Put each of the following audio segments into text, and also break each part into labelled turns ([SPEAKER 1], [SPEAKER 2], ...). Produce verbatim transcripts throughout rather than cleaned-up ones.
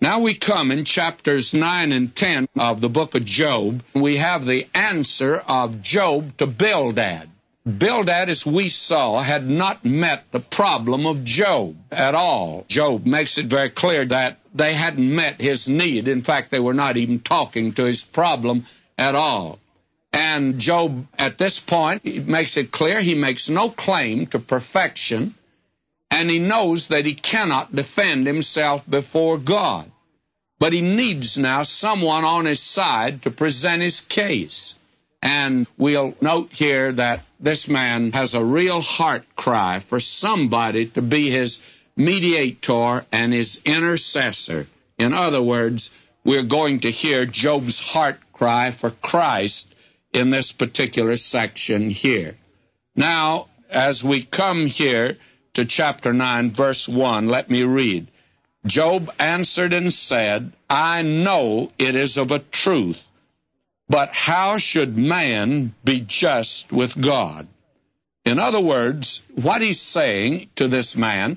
[SPEAKER 1] Now we come in chapters nine and ten of the book of Job. We have the answer of Job to Bildad. Bildad, as we saw, had not met the problem of Job at all. Job makes it very clear that they hadn't met his need. In fact, they were not even talking to his problem at all. And Job, at this point, he makes it clear he makes no claim to perfection, and he knows that he cannot defend himself before God. But he needs now someone on his side to present his case. And we'll note here that this man has a real heart cry for somebody to be his mediator and his intercessor. In other words, we're going to hear Job's heart cry for Christ in this particular section here. Now, as we come here to chapter nine, verse one, let me read. Job answered and said, I know it is of a truth, but how should man be just with God? In other words, what he's saying to this man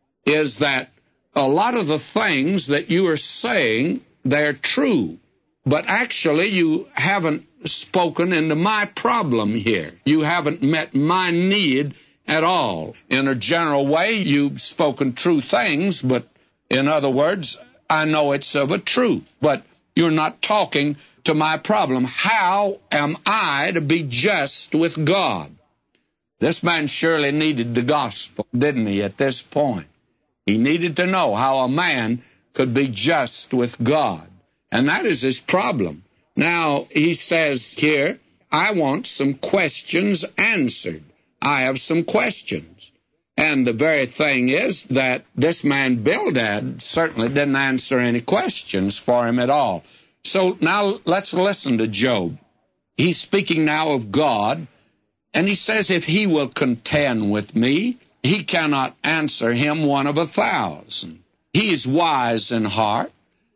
[SPEAKER 1] is that a lot of the things that you are saying, they're true, but actually you haven't spoken into my problem here. You haven't met my need at all. In a general way, you've spoken true things, but in other words, I know it's of a truth, but you're not talking to my problem. How am I to be just with God? This man surely needed the gospel, didn't he, at this point? He needed to know how a man could be just with God. And that is his problem. Now, he says here, I want some questions answered. I have some questions. And the very thing is that this man Bildad certainly didn't answer any questions for him at all. So now let's listen to Job. He's speaking now of God, and he says if he will contend with me, he cannot answer him one of a thousand. He is wise in heart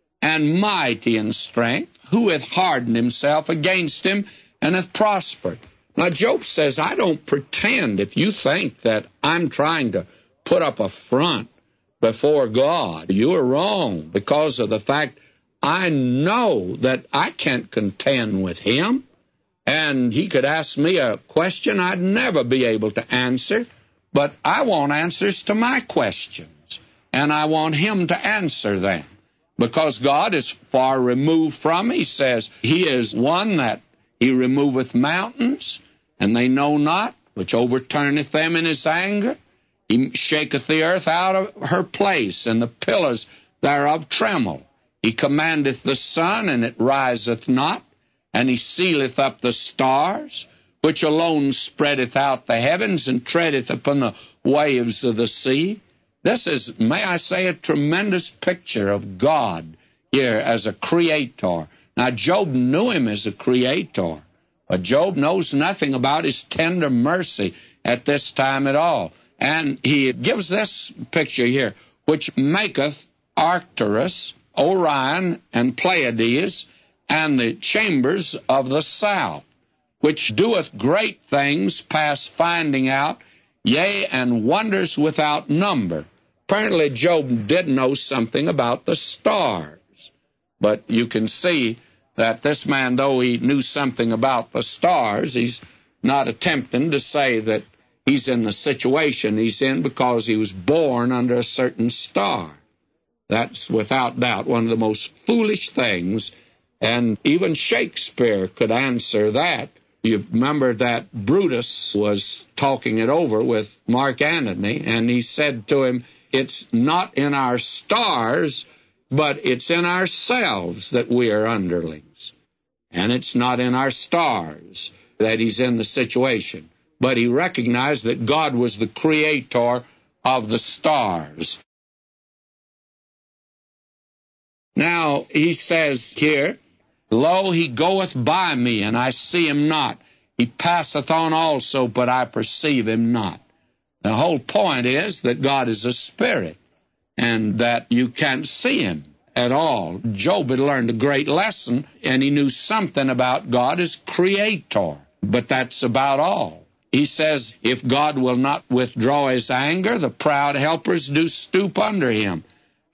[SPEAKER 1] and mighty in strength, who hath hardened himself against him and hath prospered. Now Job says, I don't pretend. If you think that I'm trying to put up a front before God, you are wrong, because of the fact I know that I can't contend with him, and he could ask me a question I'd never be able to answer, but I want answers to my questions, and I want him to answer them, because God is far removed from me. He says he is one that he removeth mountains, and they know not, which overturneth them in his anger. He shaketh the earth out of her place, and the pillars thereof tremble. He commandeth the sun, and it riseth not, and he sealeth up the stars, which alone spreadeth out the heavens, and treadeth upon the waves of the sea. This is, may I say, a tremendous picture of God here as a creator. Now, Job knew him as a creator, but Job knows nothing about his tender mercy at this time at all. And he gives this picture here, which maketh Arcturus, Orion, and Pleiades, and the chambers of the south, which doeth great things past finding out, yea, and wonders without number. Apparently, Job did know something about the stars, but you can see that this man, though he knew something about the stars, he's not attempting to say that he's in the situation he's in because he was born under a certain star. That's without doubt one of the most foolish things, and even Shakespeare could answer that. You remember that Brutus was talking it over with Mark Antony, and he said to him, it's not in our stars, but it's in ourselves that we are underlings. And it's not in our stars that he's in the situation. But he recognized that God was the creator of the stars. Now, he says here, lo, he goeth by me, and I see him not. He passeth on also, but I perceive him not. The whole point is that God is a spirit, and that you can't see him at all. Job had learned a great lesson, and he knew something about God as creator, but that's about all. He says, if God will not withdraw his anger, the proud helpers do stoop under him.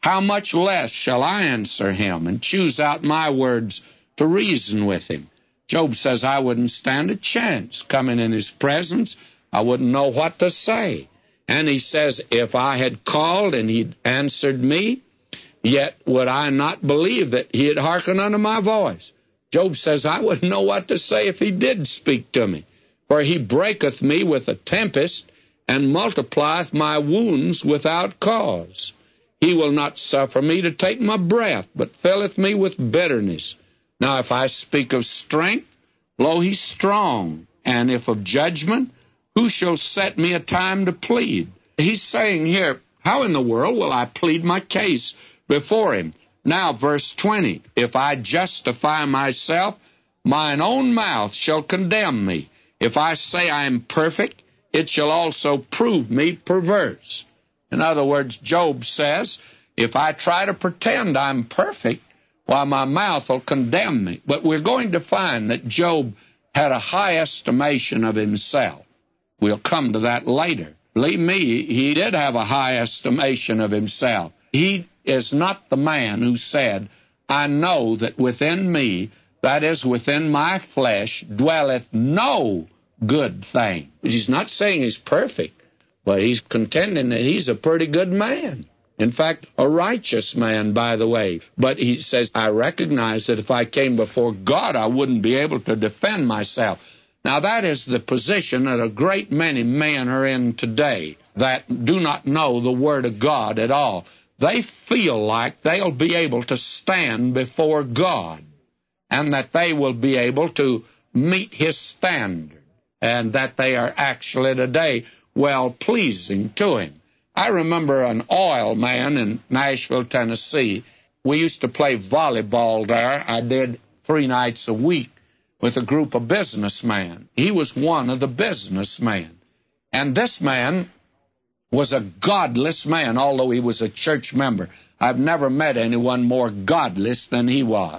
[SPEAKER 1] how much less shall I answer him and choose out my words to reason with him? Job says, I wouldn't stand a chance coming in his presence. I wouldn't know what to say. And he says, if I had called and he'd answered me, yet would I not believe that he had hearkened unto my voice. Job says, I wouldn't know what to say if he did speak to me. For he breaketh me with a tempest, and multiplieth my wounds without cause. He will not suffer me to take my breath, but filleth me with bitterness. Now if I speak of strength, lo, he's strong. And if of judgment, who shall set me a time to plead? He's saying here, how in the world will I plead my case before him? Now, verse twenty, if I justify myself, mine own mouth shall condemn me. If I say I am perfect, it shall also prove me perverse. In other words, Job says, if I try to pretend I'm perfect, why, my mouth will condemn me. But we're going to find that Job had a high estimation of himself. We'll come to that later. Believe me, he did have a high estimation of himself. He is not the man who said, I know that within me, that is, within my flesh, dwelleth no good thing. He's not saying he's perfect, but he's contending that he's a pretty good man. In fact, a righteous man, by the way. But he says, I recognize that if I came before God, I wouldn't be able to defend myself. Now, that is the position that a great many men are in today that do not know the Word of God at all. They feel like they'll be able to stand before God and that they will be able to meet His standard and that they are actually today well-pleasing to Him. I remember an oil man in Nashville, Tennessee. We used to play volleyball there. I did three nights a week with a group of businessmen. He was one of the businessmen. And this man was a godless man, although he was a church member. I've never met anyone more godless than he was.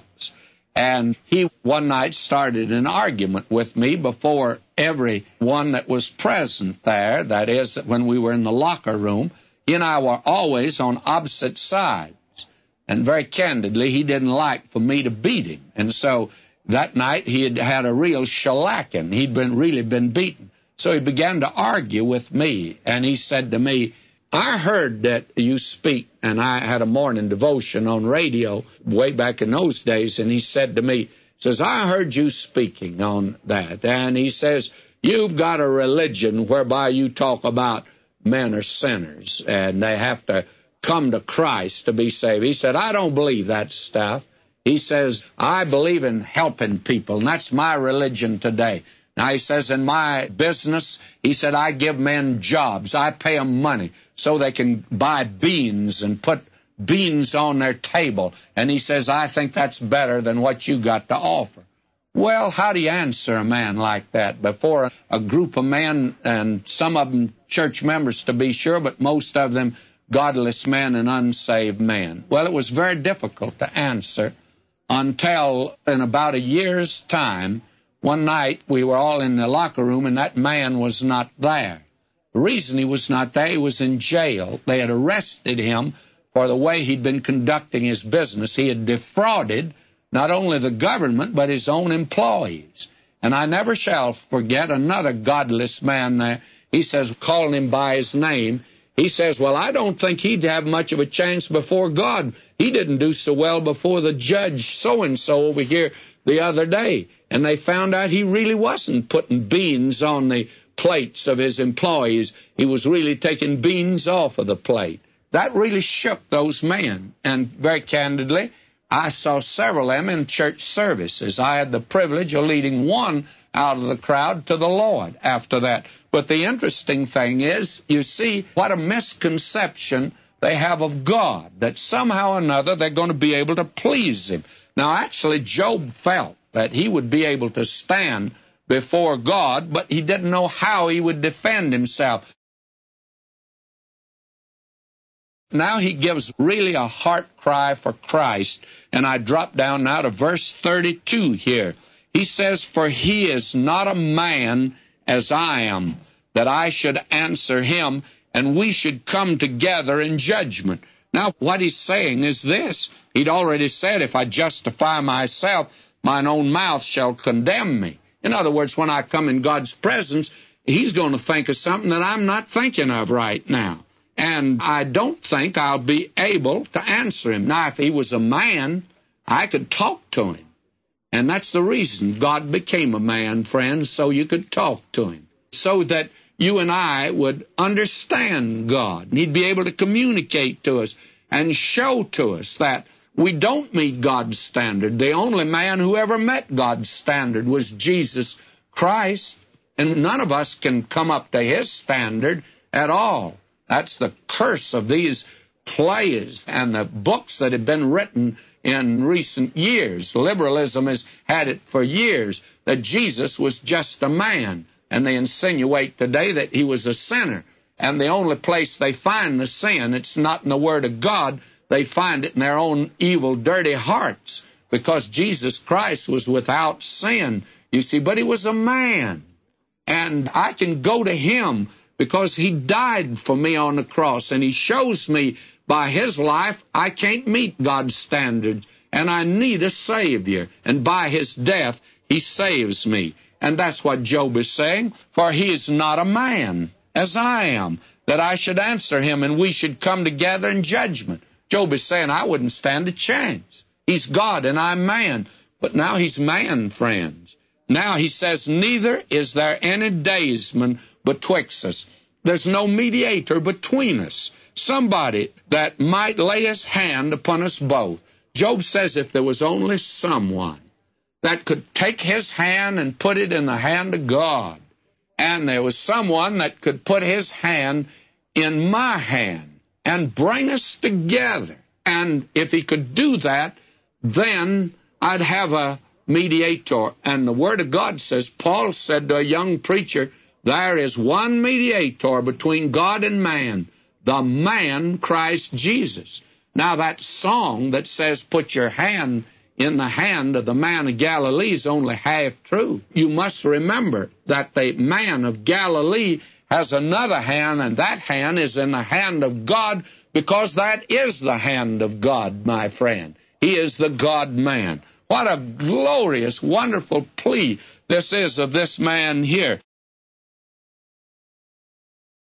[SPEAKER 1] And he one night started an argument with me before everyone that was present there. That is, when we were in the locker room, he and I were always on opposite sides. And very candidly, he didn't like for me to beat him. And so that night he had had a real shellacking. He'd been really been beaten. So he began to argue with me. And he said to me, I heard that you speak, and I had a morning devotion on radio way back in those days, and he said to me, says, I heard you speaking on that. And he says, you've got a religion whereby you talk about men are sinners, and they have to come to Christ to be saved. He said, I don't believe that stuff. He says, I believe in helping people, and that's my religion today. Now, he says, in my business, he said, I give men jobs. I pay them money so they can buy beans and put beans on their table. And he says, I think that's better than what you got to offer. Well, how do you answer a man like that before a group of men, and some of them church members to be sure, but most of them godless men and unsaved men? Well, it was very difficult to answer until in about a year's time, one night we were all in the locker room and that man was not there. The reason he was not there, he was in jail. They had arrested him for the way he'd been conducting his business. He had defrauded not only the government, but his own employees. And I never shall forget another godless man there. He says, calling him by his name, he says, well, I don't think he'd have much of a chance before God. He didn't do so well before the judge so-and-so over here the other day. And they found out he really wasn't putting beans on the plates of his employees. He was really taking beans off of the plate. That really shook those men. And very candidly, I saw several of them in church services. I had the privilege of leading one out of the crowd to the Lord after that. But the interesting thing is, you see what a misconception they have of God, that somehow or another they're going to be able to please Him. Now, actually, Job felt that he would be able to stand before God, but he didn't know how he would defend himself. Now he gives really a heart cry for Christ, and I drop down now to verse thirty-two here. He says, for he is not a man as I am, that I should answer him, and we should come together in judgment. Now, what he's saying is this. He'd already said, if I justify myself, mine own mouth shall condemn me. In other words, when I come in God's presence, he's going to think of something that I'm not thinking of right now. And I don't think I'll be able to answer him. Now, if he was a man, I could talk to him. And that's the reason God became a man, friends, so you could talk to him. So that you and I would understand God. And he'd be able to communicate to us and show to us that we don't meet God's standard. The only man who ever met God's standard was Jesus Christ. And none of us can come up to his standard at all. That's the curse of these plays and the books that have been written in recent years. Liberalism has had it for years, that Jesus was just a man. And they insinuate today that he was a sinner. And the only place they find the sin, it's not in the Word of God. They find it in their own evil, dirty hearts. Because Jesus Christ was without sin, you see. But he was a man. And I can go to him because he died for me on the cross. And he shows me by his life I can't meet God's standards. And I need a Savior. And by his death, he saves me. And that's what Job is saying. For he is not a man, as I am, that I should answer him and we should come together in judgment. Job is saying, I wouldn't stand a chance. He's God and I'm man. But now he's man, friends. Now he says, neither is there any daysman betwixt us. There's no mediator between us. Somebody that might lay his hand upon us both. Job says if there was only someone that could take his hand and put it in the hand of God, and there was someone that could put his hand in my hand and bring us together. And if he could do that, then I'd have a mediator. And the Word of God says, Paul said to a young preacher, there is one mediator between God and man, the man Christ Jesus. Now that song that says, put your hand in the hand of the man of Galilee is only half true. You must remember that the man of Galilee has another hand, and that hand is in the hand of God, because that is the hand of God, my friend. He is the God-man. What a glorious, wonderful plea this is of this man here.